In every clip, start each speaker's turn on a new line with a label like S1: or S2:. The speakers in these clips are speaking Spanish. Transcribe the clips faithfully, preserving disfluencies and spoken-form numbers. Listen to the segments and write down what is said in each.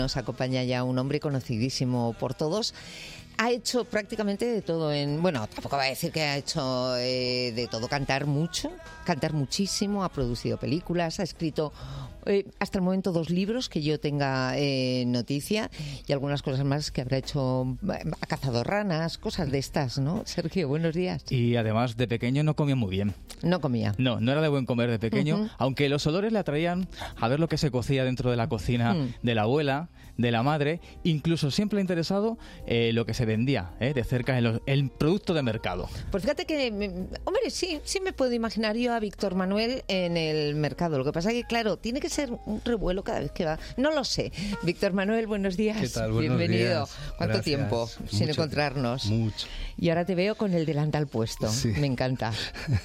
S1: Nos acompaña ya un hombre conocidísimo por todos. Ha hecho prácticamente de todo en... Bueno, tampoco va a decir que ha hecho eh, de todo. Cantar mucho, cantar muchísimo, ha producido películas, ha escrito eh, hasta el momento dos libros que yo tenga eh, noticia y algunas cosas más que habrá hecho. Ha cazado ranas, cosas de estas, ¿no? Sergio, buenos días.
S2: Y además de pequeño no comía muy bien.
S1: No comía.
S2: No, no era de buen comer de pequeño, uh-huh. aunque los olores le atraían a ver lo que se cocía dentro de la cocina uh-huh. de la abuela, de la madre, incluso siempre ha interesado eh, lo que se vendía eh, de cerca en los, el producto de mercado.
S1: Pues fíjate que, hombre, sí, sí me puedo imaginar yo a Víctor Manuel en el mercado. Lo que pasa es que, claro, tiene que ser un revuelo cada vez que va. No lo sé. Víctor Manuel, buenos días.
S3: ¿Qué tal? Buenos
S1: Bienvenido.
S3: días.
S1: ¿Cuánto
S3: Gracias.
S1: tiempo
S3: Mucho,
S1: sin encontrarnos?
S3: Mucho.
S1: Y ahora te veo con el delantal puesto.
S3: Sí.
S1: Me encanta.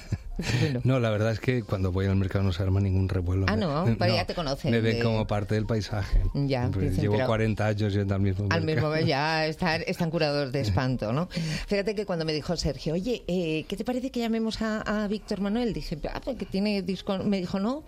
S1: Bueno.
S3: No, la verdad es que cuando voy al mercado no se arma ningún revuelo.
S1: Ah, no, pero no, ya te conocen.
S3: Me ven
S1: de...
S3: como parte del paisaje.
S1: Ya, dicen,
S3: llevo cuarenta años yendo al mismo mercado.
S1: Al mismo, ya están, están curados de espanto, ¿no? Fíjate que cuando me dijo Sergio, oye, eh, ¿qué te parece que llamemos a, a Víctor Manuel? Dije, ah, que tiene disco. Me dijo, no.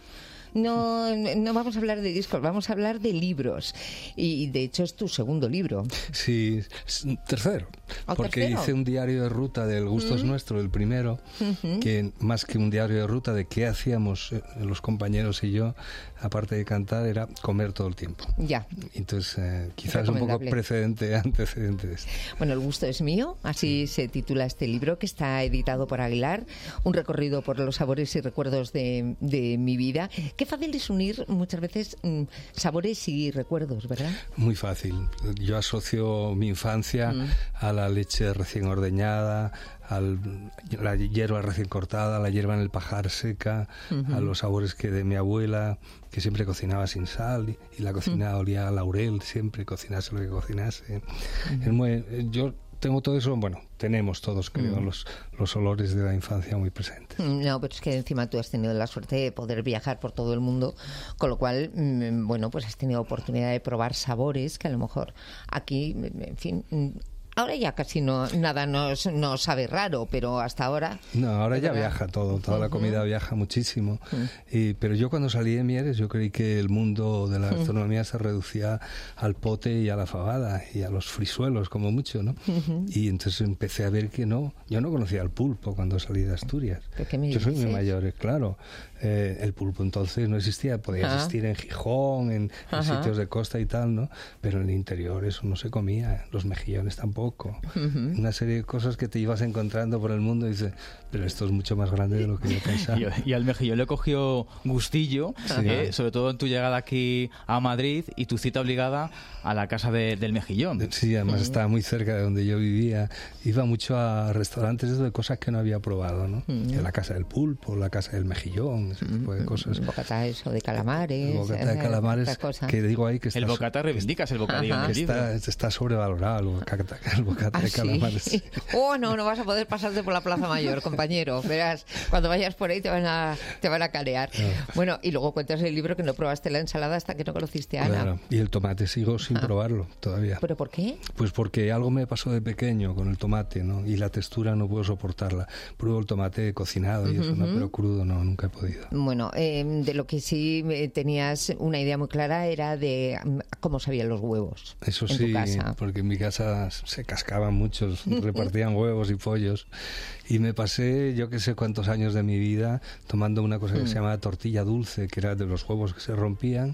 S1: No, no vamos a hablar de discos, vamos a hablar de libros. Y de hecho es tu segundo libro.
S3: Sí, tercero. Porque
S1: tercero?
S3: hice un diario de ruta del Gusto es Nuestro, el primero, uh-huh. que más que un diario de ruta de qué hacíamos los compañeros y yo, aparte de cantar, era comer todo el tiempo.
S1: Ya.
S3: Entonces, eh, quizás un poco precedente, antecedente de esto.
S1: Bueno, El gusto es mío, así se titula este libro, que está editado por Aguilar, un recorrido por los sabores y recuerdos de, de mi vida. Qué fácil es unir muchas veces mm, sabores y recuerdos, ¿verdad?
S3: Muy fácil. Yo asocio mi infancia mm. a la leche recién ordeñada, a la hierba recién cortada, a la hierba en el pajar seca, uh-huh. a los sabores que de mi abuela, que siempre cocinaba sin sal, y, y la cocina uh-huh. olía a laurel, siempre cocinase lo que cocinase. Uh-huh. Es muy, yo tengo todo eso, bueno, tenemos todos, creo, mm. los, los olores de la infancia muy presentes.
S1: No, pero es que encima tú has tenido la suerte de poder viajar por todo el mundo, con lo cual, mm, bueno, pues has tenido oportunidad de probar sabores que a lo mejor aquí, en fin... Ahora ya casi no nada nos, nos sabe raro, pero hasta ahora...
S3: No, ahora ya viaja todo, toda uh-huh. la comida viaja muchísimo. Uh-huh. Y, pero yo cuando salí de Mieres, yo creí que el mundo de la gastronomía uh-huh. se reducía al pote y a la fabada y a los frisuelos, como mucho, ¿no? Uh-huh. Y entonces empecé a ver que no. Yo no conocía el pulpo cuando salí de Asturias. Yo soy muy mayor, claro. Eh, el pulpo entonces no existía, podía uh-huh. existir en Gijón, en, en uh-huh. sitios de costa y tal, ¿no? Pero en el interior eso no se comía, los mejillones tampoco. Uh-huh. Una serie de cosas que te ibas encontrando por el mundo y dices, pero esto es mucho más grande de lo que yo pensaba.
S2: Y, y al mejillón le cogió gustillo, sí. eh, sobre todo en tu llegada aquí a Madrid y tu cita obligada a la casa de, del mejillón.
S3: Sí, además uh-huh. estaba muy cerca de donde yo vivía. Iba mucho a restaurantes de cosas que no había probado, ¿no? Uh-huh. La casa del pulpo, la casa del mejillón, ese tipo de cosas.
S1: Bocata eso de calamares.
S3: El bocata de calamares, que digo ahí que está...
S2: El bocata reivindicas el bocadillo en el libro.
S3: Está, está sobrevalorado el bocata, el bocata
S1: ¿Ah,
S3: de calamares.
S1: Sí? Oh, no, no vas a poder pasarte por la Plaza Mayor, compañero. Verás, cuando vayas por ahí te van a, te van a carear. No. Bueno, y luego cuentas el libro que no probaste la ensalada hasta que no conociste a Ana.
S3: Claro, y el tomate sigo sin Ajá. probarlo todavía.
S1: ¿Pero por qué?
S3: Pues porque algo me pasó de pequeño con el tomate, ¿no? Y la textura no puedo soportarla. Pruebo el tomate cocinado y uh-huh. eso, ¿no? Pero crudo no, nunca he podido.
S1: Bueno, eh, de lo que sí tenías una idea muy clara era de cómo sabían los huevos.
S3: Eso
S1: en
S3: sí,
S1: tu casa.
S3: Porque en mi casa se cascaban muchos, repartían huevos y pollos. Y me pasé, yo que sé cuántos años de mi vida, tomando una cosa que mm. se llamaba tortilla dulce, que era de los huevos que se rompían,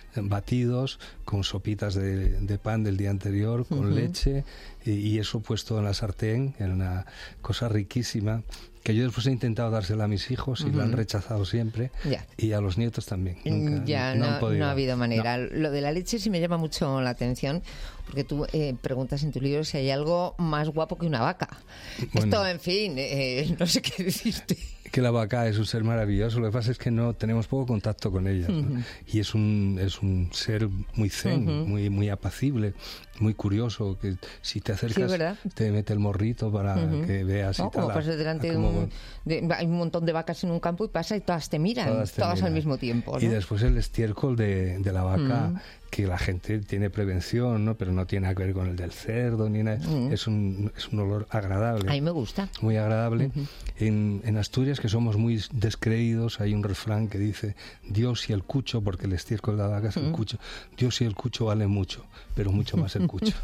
S3: batidos con sopitas de, de pan del día anterior, con uh-huh. leche, y, y eso puesto en la sartén, en una cosa riquísima, que yo después he intentado dársela a mis hijos y uh-huh. lo han rechazado siempre,
S1: ya.
S3: y a los nietos también. Nunca,
S1: ya,
S3: no,
S1: no,
S3: no, han podido.
S1: no ha habido manera.
S3: No.
S1: Lo de la leche sí me llama mucho la atención, porque tú eh, preguntas en tu libro si hay algo más guapo que una vaca. Bueno, esto, en fin, eh, no sé qué decirte.
S3: Que la vaca es un ser maravilloso, lo que pasa es que no tenemos poco contacto con ella, ¿no? Uh-huh. Y es un es un ser muy zen, uh-huh. muy muy apacible, muy curioso, que si te acercas sí, te mete el morrito para uh-huh. que veas
S1: no,
S3: y tal.
S1: Como pasas delante de un, de, hay un montón de vacas en un campo y pasa y todas te miran, todas, te todas miran. Al mismo tiempo, ¿no?
S3: Y después el estiércol de, de la vaca uh-huh. que la gente tiene prevención, ¿no? Pero no tiene nada que ver con el del cerdo ni nada. Mm. Es un es un olor agradable.
S1: A mí me gusta.
S3: Muy agradable. Uh-huh. En, en Asturias, que somos muy descreídos, hay un refrán que dice: Dios y el cucho, porque el estiércol de la vaca es el uh-huh. cucho. Dios y el cucho valen mucho, pero mucho más el cucho.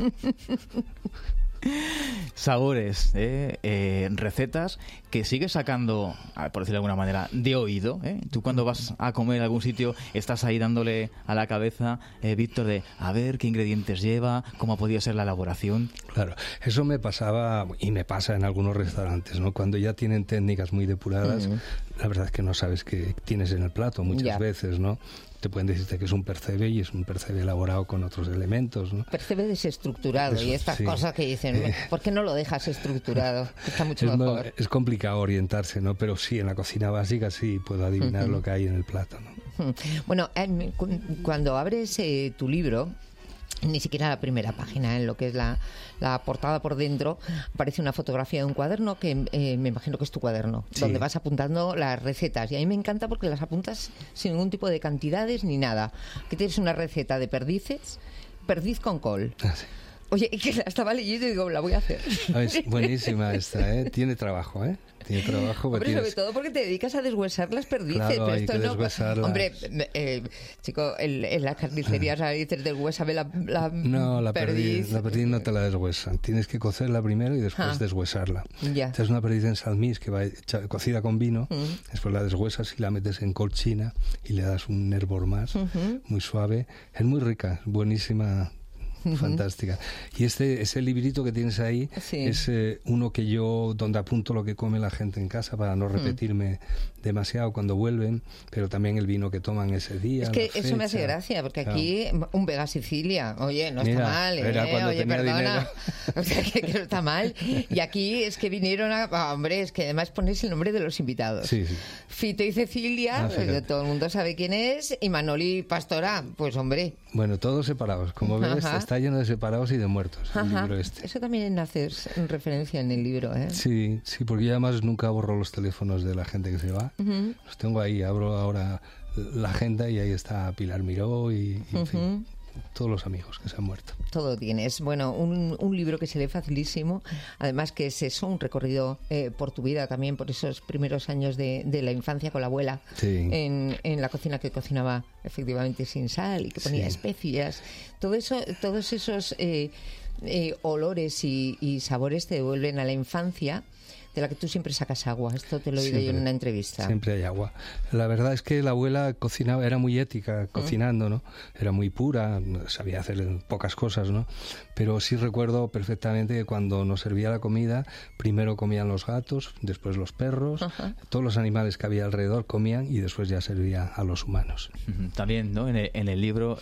S2: Sabores, eh, eh, recetas que sigues sacando, por decirlo de alguna manera, de oído, ¿eh? Tú cuando vas a comer a algún sitio estás ahí dándole a la cabeza, eh, Víctor, de a ver qué ingredientes lleva, cómo ha podido ser la elaboración.
S3: Claro, eso me pasaba y me pasa en algunos restaurantes, ¿no? Cuando ya tienen técnicas muy depuradas, mm. la verdad es que no sabes qué tienes en el plato muchas yeah. veces, ¿no? Te pueden decirte que es un percebe y es un percebe elaborado con otros elementos, ¿no?
S1: Percebe desestructurado. Eso, y estas sí. cosas que dicen, eh, ¿por qué no lo dejas estructurado? Está mucho
S3: es
S1: mejor.
S3: No, es complicado orientarse, ¿no? Pero sí, en la cocina básica sí puedo adivinar uh-huh. lo que hay en el plato, ¿no?
S1: Uh-huh. Bueno, eh, cuando abres eh, tu libro, ni siquiera la primera página, en lo que es la, la portada por dentro, aparece una fotografía de un cuaderno que eh, me imagino que es tu cuaderno, sí. donde vas apuntando las recetas. Y a mí me encanta porque las apuntas sin ningún tipo de cantidades ni nada. Que tienes una receta de perdices, perdiz con col.
S3: Ah, sí.
S1: Oye, que la estaba leyendo y digo, la voy a hacer.
S3: Es buenísima esta, ¿eh? Tiene trabajo, ¿eh? Tiene trabajo.
S1: Hombre,
S3: tienes...
S1: sobre todo porque te dedicas a deshuesar las perdices.
S3: Claro,
S1: pero
S3: hay
S1: esto
S3: que
S1: no...
S3: deshuesarlas.
S1: Hombre, eh, chico, en, en las carnicerías a dices deshuésame la, la
S3: No, la
S1: perdiz.
S3: perdiz, la perdiz no te la deshuesan. Tienes que cocerla primero y después ah. deshuesarla.
S1: Ya.
S3: Esta es una perdiz en salmís que va hecha, cocida con vino, mm. después la deshuesas y la metes en colchina y le das un hervor más, uh-huh. muy suave. Es muy rica, buenísima. Fantástica. Y este ese librito que tienes ahí sí. es eh, uno que yo, donde apunto lo que come la gente en casa para no repetirme mm. demasiado cuando vuelven, pero también el vino que toman ese día.
S1: Es que eso
S3: fecha.
S1: Me hace gracia, porque
S3: claro.
S1: aquí un Vega Sicilia, oye, no
S3: Mira,
S1: está mal, ¿eh? Oye, perdona, o sea, que, que no está mal. Y aquí es que vinieron a, ah, hombre, es que además ponéis el nombre de los invitados.
S3: Sí, sí.
S1: Fito y Cecilia, ah, pues, todo el mundo sabe quién es, y Manoli Pastora, pues hombre.
S3: Bueno, todos separados, como ves, Ajá. está lleno de separados y de muertos. El libro este.
S1: Eso también hace referencia en el libro, ¿eh?
S3: Sí, sí, porque yo además nunca borro los teléfonos de la gente que se va. Uh-huh. Los tengo ahí, abro ahora la agenda y ahí está Pilar Miró y, y uh-huh. en fin, todos los amigos que se han muerto.
S1: Todo tienes. Bueno, un, un libro que se lee facilísimo, además que es eso, un recorrido eh, por tu vida también, por esos primeros años de, de la infancia con la abuela,
S3: sí.
S1: en, en la cocina que cocinaba efectivamente sin sal y que ponía sí. especias. Todo eso, todos esos eh, eh, olores y, y sabores te devuelven a la infancia, de la que tú siempre sacas agua. Esto te lo he oído yo en una entrevista.
S3: Siempre hay agua. La verdad es que la abuela cocinaba, era muy ética cocinando, ¿no? Era muy pura, sabía hacer pocas cosas, ¿no? Pero sí recuerdo perfectamente que cuando nos servía la comida, primero comían los gatos, después los perros, Ajá. todos los animales que había alrededor comían y después ya servía a los humanos.
S2: También, ¿no? En el, en el libro,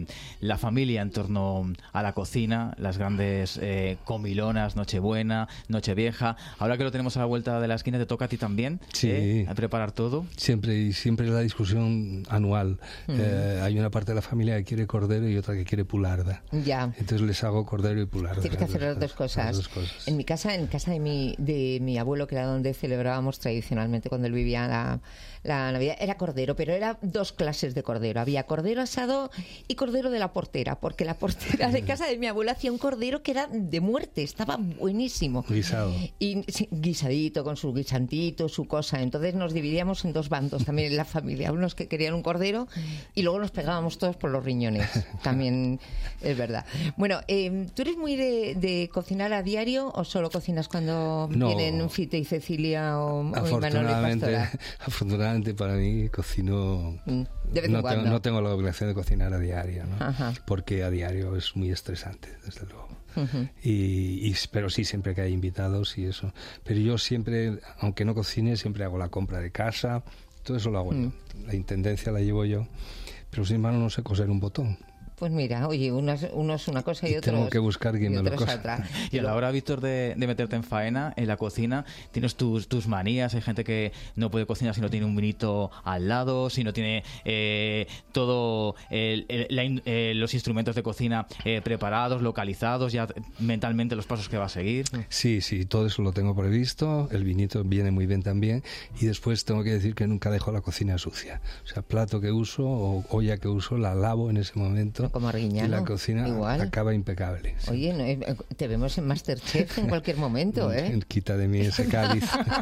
S2: la familia en torno a la cocina, las grandes eh, comilonas, Nochebuena, Nochevieja. Ahora que lo tenemos a la vuelta de la esquina, ¿te toca a ti también?
S3: Sí.
S2: ¿Eh? A preparar todo.
S3: Siempre, y siempre la discusión anual. Mm. Eh, hay una parte de la familia que quiere cordero y otra que quiere pularda.
S1: Ya.
S3: Entonces les hago cordero y pularda.
S1: Tienes que hacer las dos cosas.
S3: Las dos cosas.
S1: En mi casa, en casa de mi, de mi abuelo, que era donde celebrábamos tradicionalmente cuando él vivía la, la Navidad, era cordero, pero era dos clases de cordero. Había cordero asado y cordero de la portera, porque la portera de casa de mi abuela hacía un cordero que era de muerte, estaba buenísimo.
S3: Guisado.
S1: Y sí, guisadito, con su guisantito, su cosa. Entonces nos dividíamos en dos bandos también en la familia. Unos que querían un cordero y luego nos pegábamos todos por los riñones. También es verdad. Bueno, eh, ¿tú eres muy de, de cocinar a diario o solo cocinas cuando
S3: no.
S1: vienen Fito y Cecilia o, o
S3: afortunadamente,
S1: Imanol y Pastora?
S3: Afortunadamente para mí cocino...
S1: Mm, de vez
S3: no,
S1: en cuando.
S3: tengo, no tengo la obligación de cocinar a diario, ¿no?
S1: Ajá.
S3: Porque a diario es muy estresante, desde luego.
S1: Uh-huh.
S3: Y, y, pero sí, siempre que hay invitados y eso. Pero yo siempre, aunque no cocine, siempre hago la compra de casa. Todo eso lo hago
S1: uh-huh.
S3: yo. La intendencia la llevo yo. Pero sin embargo no sé coser un botón.
S1: Pues mira, oye, unos, unos una cosa y, y otros...
S3: Tengo que buscar quien me lo cose.
S2: Y a la hora, Víctor, de, de meterte en faena, en la cocina, tienes tus, tus manías. Hay gente que no puede cocinar si no tiene un vinito al lado, si no tiene eh, todo el, el, la, eh, los instrumentos de cocina eh, preparados, localizados, ya mentalmente los pasos que va a seguir.
S3: Sí, sí, todo eso lo tengo previsto. El vinito viene muy bien también. Y después tengo que decir que nunca dejo la cocina sucia. O sea, plato que uso o olla que uso, la lavo en ese momento
S1: no como Arguiñano.
S3: Y la cocina
S1: igual.
S3: acaba impecable. Sí.
S1: Oye, no, te vemos en MasterChef en cualquier momento, ¿eh?
S3: Quita de mí ese cáliz.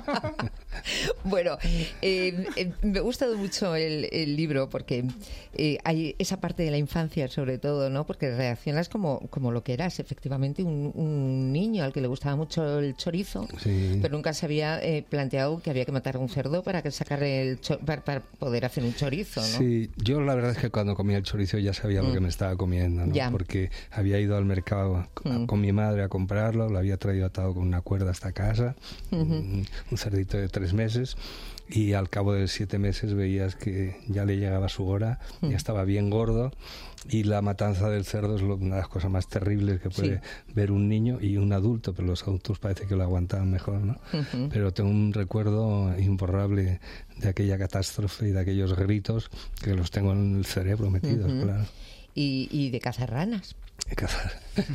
S1: Bueno, eh, eh, me ha gustado mucho el, el libro porque eh, hay esa parte de la infancia, sobre todo, ¿no? Porque reaccionas como, como lo que eras, efectivamente, un, un niño al que le gustaba mucho el chorizo, sí. pero nunca se había eh, planteado que había que matar a un cerdo para que sacar el cho- para, para poder hacer un chorizo, ¿no?
S3: Sí, yo la verdad es que cuando comía el chorizo ya sabía mm. lo que me estaba comiendo, ¿no? Porque había ido al mercado a, mm. con mi madre a comprarlo, lo había traído atado con una cuerda hasta casa, uh-huh. un, un cerdito de tres meses, y al cabo de siete meses veías que ya le llegaba su hora, mm. ya estaba bien gordo, y la matanza del cerdo es una de las cosas más terribles que puede sí. ver un niño y un adulto, pero los adultos parece que lo aguantaban mejor, ¿no? Uh-huh. Pero tengo un recuerdo imborrable de aquella catástrofe y de aquellos gritos que los tengo en el cerebro metidos, uh-huh. claro.
S1: Y, y de cazar ranas.
S3: Cazar.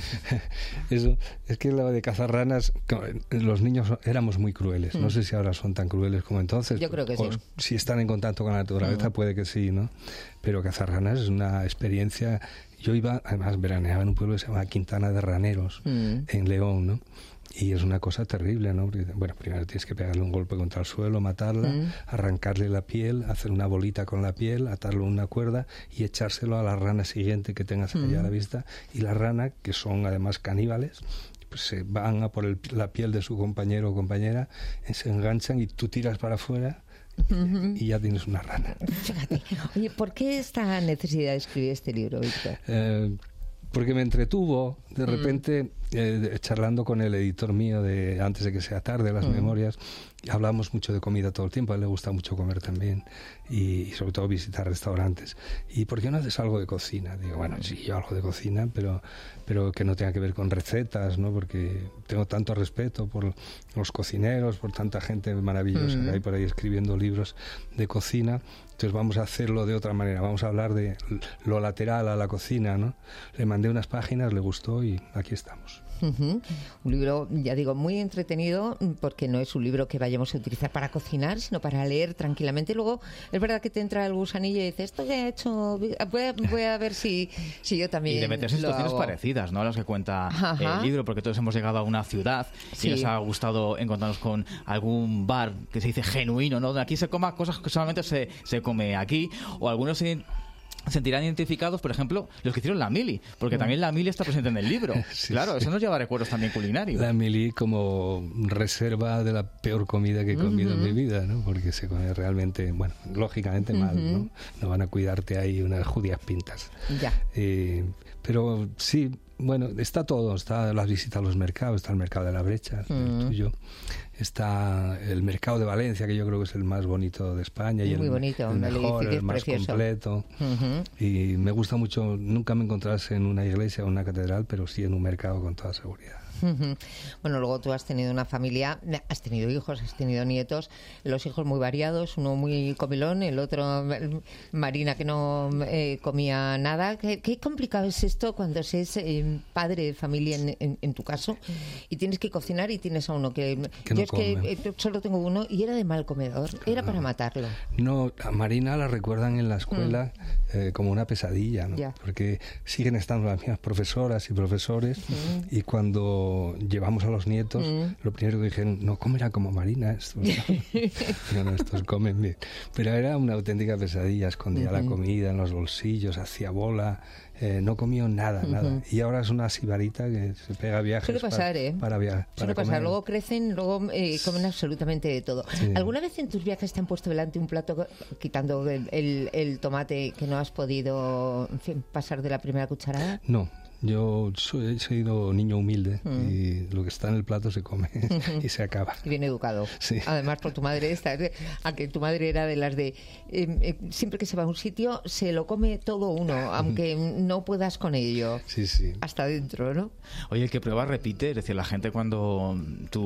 S3: Eso, es que lo de cazar ranas, los niños éramos muy crueles. Mm. No sé si ahora son tan crueles como entonces.
S1: Yo creo que
S3: o
S1: sí.
S3: Si están en contacto con la naturaleza, mm. puede que sí, ¿no? Pero cazar ranas es una experiencia. Yo iba, además, veraneaba en un pueblo que se llama Quintana de Raneros, mm. en León, ¿no? Y es una cosa terrible, ¿no? Bueno, primero tienes que pegarle un golpe contra el suelo, matarla, mm. arrancarle la piel, hacer una bolita con la piel, atarlo a una cuerda y echárselo a la rana siguiente que tengas allá mm. a la vista. Y la rana, que son además caníbales, pues se van a por el, la piel de su compañero o compañera, se enganchan y tú tiras para afuera uh-huh. y ya tienes una rana.
S1: Fíjate. Oye, ¿por qué esta necesidad de escribir este libro, Víctor?
S3: Eh, porque me entretuvo de repente mm. eh, charlando con el editor mío de Antes de que sea tarde, las mm. memorias. Hablamos mucho de comida todo el tiempo, a él le gusta mucho comer también y, y sobre todo visitar restaurantes. ¿Y por qué no haces algo de cocina? Digo, bueno, sí, yo algo de cocina, pero, pero que no tenga que ver con recetas, ¿no? Porque tengo tanto respeto por los cocineros, por tanta gente maravillosa mm. que hay por ahí escribiendo libros de cocina. Entonces vamos a hacerlo de otra manera, vamos a hablar de lo lateral a la cocina, ¿no? Le mandé unas páginas, le gustó y aquí estamos.
S1: Uh-huh. Un libro, ya digo, muy entretenido, porque no es un libro que vayamos a utilizar para cocinar, sino para leer tranquilamente. Luego es verdad que te entra el gusanillo y dices, esto que he hecho, voy a, voy a ver si, si yo también.
S2: Y de meterse en situaciones hago. parecidas, ¿no? A las que cuenta Ajá. el libro, porque todos hemos llegado a una ciudad sí. y nos ha gustado encontrarnos con algún bar que se dice genuino, ¿no? De aquí se coma cosas que solamente se, se come aquí, o algunos se sentirán identificados, por ejemplo, los que hicieron la mili, porque mm. también la mili está presente en el libro. Sí, claro, sí. Eso nos lleva a recuerdos también culinarios.
S3: La mili como reserva de la peor comida que he comido uh-huh. en mi vida, ¿no? Porque se come realmente, bueno, lógicamente uh-huh. mal, ¿no? No van a cuidarte ahí unas judías pintas.
S1: Ya.
S3: Eh, pero sí, bueno, está todo, está las visitas a los mercados, está el mercado de la Brecha, uh-huh. el tuyo. Está el mercado de Valencia, que yo creo que es el más bonito de España y
S1: muy
S3: el,
S1: bonito,
S3: el mejor, el más
S1: precioso.
S3: completo.
S1: Uh-huh.
S3: Y me gusta mucho, nunca me encontrarse en una iglesia o una catedral, pero sí en un mercado con toda seguridad.
S1: Uh-huh. Bueno, luego tú has tenido una familia, has tenido hijos, has tenido nietos, los hijos muy variados, uno muy comilón, el otro Marina que no eh, comía nada. ¿Qué, qué complicado es esto cuando se es eh, padre de familia en, en, en tu caso y tienes que cocinar y tienes a uno que,
S3: que
S1: yo
S3: no
S1: es
S3: come.
S1: que eh, solo tengo uno y era de mal comedor, claro. Era para matarlo.
S3: No, a Marina la recuerdan en la escuela mm. eh, como una pesadilla, ¿no?
S1: Ya.
S3: Porque siguen estando las mismas profesoras y profesores mm. y cuando llevamos a los nietos, mm. lo primero que dijeron, no comerán como Marina estos, ¿no? no, no, estos comen bien. Pero era una auténtica pesadilla, escondía uh-huh. la comida en los bolsillos, hacía bola, eh, no comió nada, uh-huh. nada. Y ahora es una sibarita que se pega viajes
S1: Suele pasar,
S3: para,
S1: ¿eh?
S3: para viajar.
S1: Suele pasar, luego crecen, luego eh, comen absolutamente de todo. Sí. ¿Alguna vez en tus viajes te han puesto delante un plato, quitando el, el, el tomate, que no has podido, en fin, pasar de la primera cucharada?
S3: No. Yo soy, he sido niño humilde mm. y lo que está en el plato se come uh-huh. y se acaba.
S1: Y bien educado.
S3: Sí.
S1: Además, por tu madre, esta, aunque tu madre era de las de eh, eh, siempre que se va a un sitio se lo come todo uno, aunque no puedas con ello.
S3: Sí, sí.
S1: Hasta dentro, ¿no?
S2: Oye, el que prueba repite, es decir, la gente cuando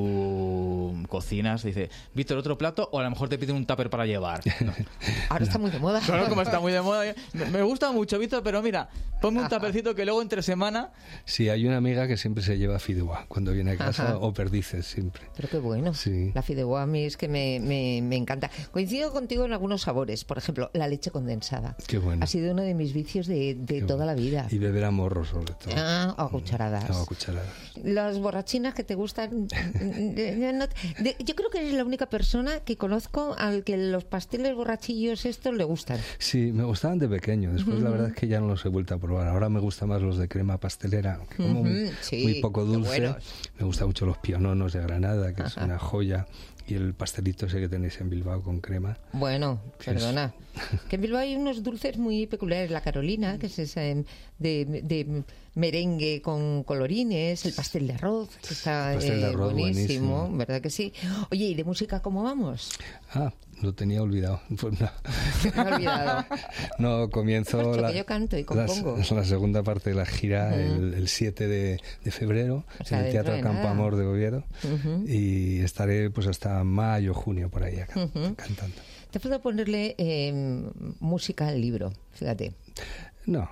S2: tú cocinas dice, Víctor, otro plato, o a lo mejor te piden un tupper para llevar. No.
S1: Ahora está muy de moda.
S2: Claro, como está muy de moda. Me gusta mucho, Víctor, pero mira, ponme un tuppercito que luego entre semanas semana.
S3: Sí, hay una amiga que siempre se lleva fideuá cuando viene a casa. Ajá. O perdices siempre.
S1: Pero qué bueno. Sí. La fideuá a mí es que me, me, me encanta. Coincido contigo en algunos sabores. Por ejemplo, la leche condensada.
S3: Qué bueno.
S1: Ha sido uno de mis vicios de, de toda
S3: bueno.
S1: la vida.
S3: Y beber a morro sobre todo.
S1: Ah, o a cucharadas.
S3: No, a cucharadas.
S1: Las borrachinas que te gustan... no, de, yo creo que eres la única persona que conozco al que los pasteles borrachillos estos le gustan.
S3: Sí, me gustaban de pequeño. Después uh-huh. la verdad es que ya no los he vuelto a probar. Ahora me gustan más los de crema pastelera, que como uh-huh. muy, sí, muy poco dulce. Me gustan mucho los piononos de Granada, que Ajá. es una joya. Y el pastelito ese que tenéis en Bilbao con crema.
S1: Bueno, perdona. Es... que en Bilbao hay unos dulces muy peculiares. La Carolina, que es esa de, de merengue con colorines. El pastel de arroz, que está
S3: pastel de arroz,
S1: eh, buenísimo,
S3: buenísimo.
S1: ¿Verdad que sí? Oye, ¿y de música cómo vamos?
S3: Ah, lo tenía olvidado. Pues no.
S1: ¿Te has olvidado?
S3: No, comienzo la,
S1: que yo canto y compongo.
S3: La, la segunda parte de la gira uh-huh. el, el siete de febrero o sea, en el Teatro Campo Amor de Oviedo uh-huh. y estaré pues hasta mayo, junio por ahí acá, uh-huh. cantando.
S1: ¿Te puedo ponerle eh, música al libro? Fíjate.
S3: No.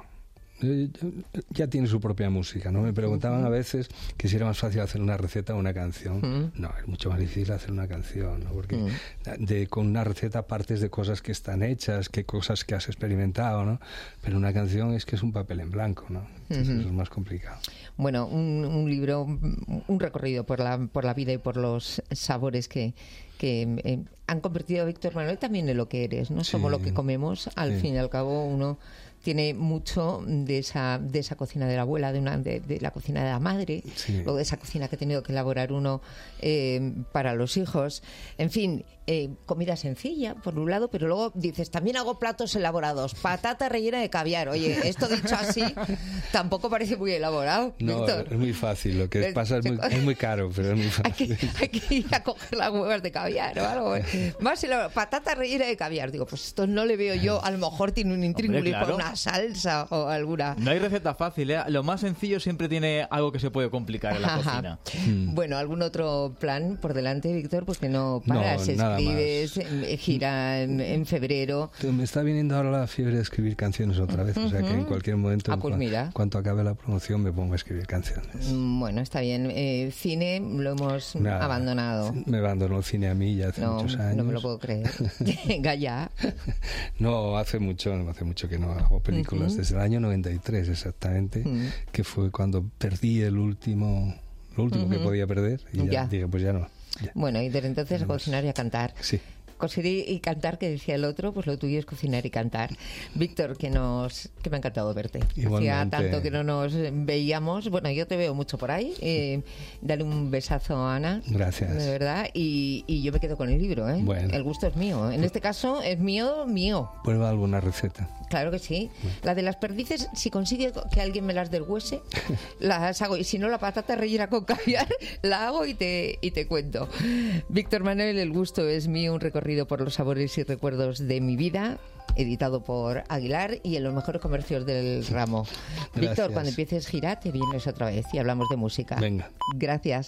S3: Ya tiene su propia música, ¿no? Me preguntaban a veces que si era más fácil hacer una receta o una canción. Uh-huh. No, es mucho más difícil hacer una canción, ¿no? Porque uh-huh. de, con una receta partes de cosas que están hechas, que cosas que has experimentado, ¿no? Pero una canción es que es un papel en blanco, ¿no? Entonces uh-huh. eso es más complicado.
S1: Bueno, un, un libro, un recorrido por la, por la vida y por los sabores que... que eh, han convertido a Víctor Manuel también en lo que eres, ¿no? Sí, somos lo que comemos, al sí. fin y al cabo uno tiene mucho de esa de esa cocina de la abuela, de una de, de la cocina de la madre, sí. luego de esa cocina que ha tenido que elaborar uno eh, para los hijos, en fin, eh, comida sencilla por un lado, pero luego dices, también hago platos elaborados, patata rellena de caviar. Oye, esto dicho así tampoco parece muy elaborado,
S3: no,
S1: Víctor.
S3: Es muy fácil, lo que pasa es muy, es muy caro, pero es muy fácil.
S1: Hay que, hay que ir a coger las huevas de caviar o algo. Más elaborado, patata rellena de caviar. Digo, pues esto no le veo yo, a lo mejor tiene un intríngulis por una salsa o alguna.
S2: No hay receta fácil, ¿eh? Lo más sencillo siempre tiene algo que se puede complicar en la Ajá. cocina.
S3: Mm.
S1: Bueno, ¿algún otro plan por delante, Víctor? Porque no paras,
S3: no,
S1: escribes, gira en, en febrero.
S3: Me está viniendo ahora la fiebre de escribir canciones otra vez, uh-huh. o sea que en cualquier momento,
S1: ah, pues
S3: en
S1: mira.
S3: cu- cuanto acabe la promoción, me pongo a escribir canciones.
S1: Bueno, está bien. Eh, cine lo hemos Nada, abandonado.
S3: Me abandonó el cine a mí ya hace
S1: no,
S3: muchos años.
S1: No me lo puedo creer. Venga ya.
S3: No, hace mucho, hace mucho que no hago películas, uh-huh. desde el año noventa y tres exactamente, uh-huh. que fue cuando perdí el último, lo último uh-huh. que podía perder y ya, ya dije, pues ya no. Ya.
S1: Bueno, y desde entonces a cocinar y a cantar.
S3: Sí.
S1: Cocinar y cantar, que decía el otro, pues lo tuyo es cocinar y cantar. Víctor, que nos que me ha encantado verte.
S3: Igualmente.
S1: Hacía tanto que no nos veíamos. Bueno, yo te veo mucho por ahí. Eh, dale un besazo a Ana.
S3: Gracias.
S1: De verdad. Y, y yo me quedo con el libro, ¿eh?
S3: Bueno.
S1: El gusto es mío. En este caso es mío, mío.
S3: Prueba alguna receta.
S1: Claro que sí.
S3: Bueno.
S1: La de las perdices, si consigue que alguien me las deshuese, las hago. Y si no, la patata rellena con caviar, la hago y te, y te cuento. Víctor Manuel, el gusto es mío, un recorrido por los sabores y recuerdos de mi vida, editado por Aguilar y en los mejores comercios del ramo.
S3: Gracias.
S1: Víctor, cuando empieces gira, te vienes otra vez y hablamos de música.
S3: Venga.
S1: Gracias.